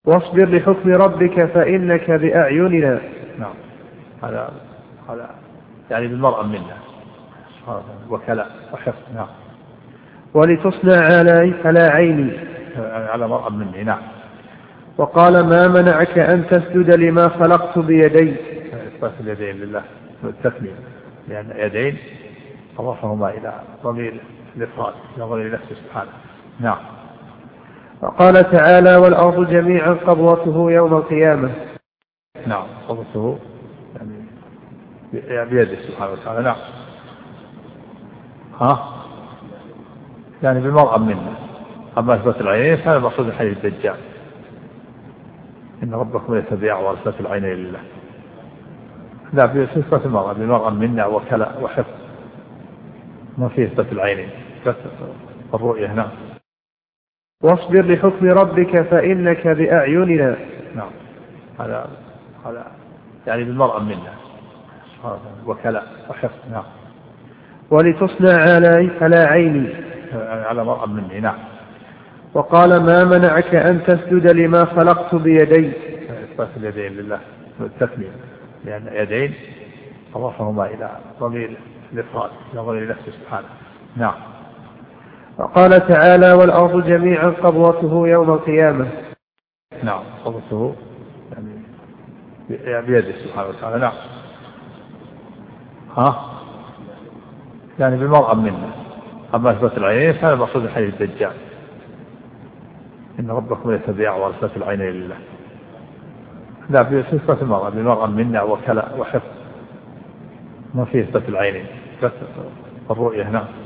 واصبر لحكم ربك فإنك بأعيننا. نعم. هذا يعني بالمرأة منا وكلاء وحفظ. نعم. ولتصنع على عيني، على مرأة مني. نعم. وقال ما منعك أن تسجد لما خلقت بيدي. إثبات اليدين لله والتثنية، لأن يدين أضافهما إلى ضمير الإفراد إلى ضمير نفسه سبحانه. نعم. وقال تعالى والأرض جميعا قبضته يوم القيامة. نعم. قبضته يعني بيده سبحانه وتعالى. نعم. يعني بالمرأة منا. أما إثبات العينين فهذا مقصود الحديث الدجال، إن ربكم ليس بأعور إثبات العينين لله. لا، بإثبات المرأة بالمرأة منا وكلاء وحفظ، ما فيه إثبات العينين، إثبات الرؤية. نعم. واصبر لحكم ربك فإنك بأعيننا. نعم. هذا يعني بالمرأة منا وكلاء وحفظ. نعم. ولتصنع على عيني، على مرأة مني. نعم. وقال ما منعك أن تسجد لما خلقت بيدي. إثبات اليدين لله والتثنية، لأن يدين أضافهما إلى ضمير الإفراد إلى ضمير نفسه سبحانه. نعم. وقال تعالى والأرض جميعا قبضته يوم القيامة. نعم. قبضته يعني بيده سبحانه وتعالى. نعم. يعني بالمرأة منا. أما إثبات العينين فهذا مقصود الحديث الدجال، إن ربكم ليس بأعور إثبات العينين لله. لا، بإثبات المرأة بالمرأة منا وكلاء وحفظ، ما فيه إثبات العينين، إثبات الرؤية. نعم.